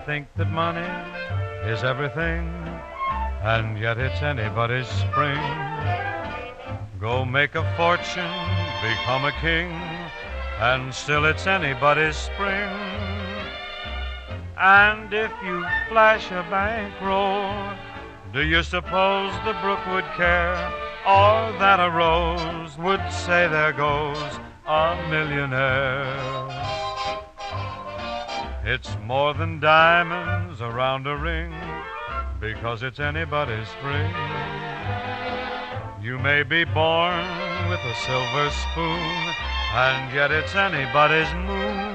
think that money is everything, and yet it's anybody's spring. Go make a fortune, become a king, and still it's anybody's spring. And if you flash a bankroll, do you suppose the brook would care, or that a rose would say there goes a millionaire? It's more than diamonds around a ring, because it's anybody's spring. You may be born with a silver spoon, and yet it's anybody's moon.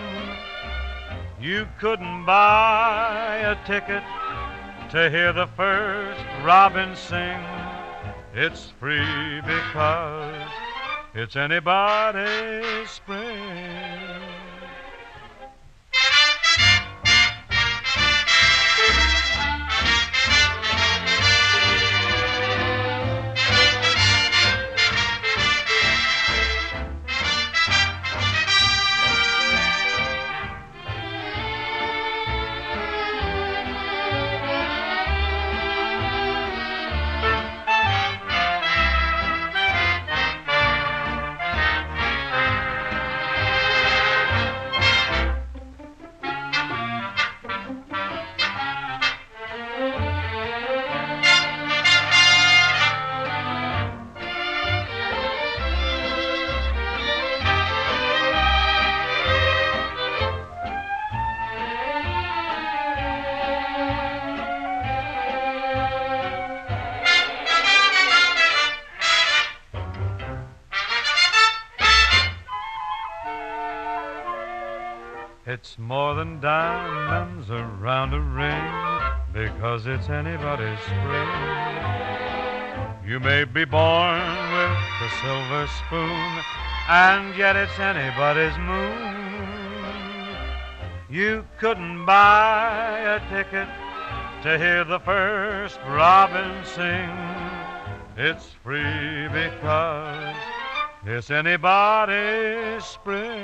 You couldn't buy a ticket to hear the first robin sing. It's free because it's anybody's spring. It's more than diamonds around a ring, because it's anybody's spring. You may be born with a silver spoon, and yet it's anybody's moon. You couldn't buy a ticket to hear the first robin sing. It's free because it's anybody's spring.